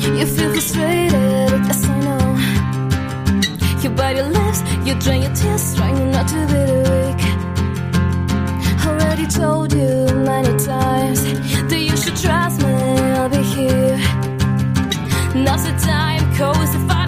You feel frustrated, yes I know. You bite your lips, you drain your tears, trying not to be weak. Already told you many times that you should trust me, I'll be here. Now's the time, 'cause if I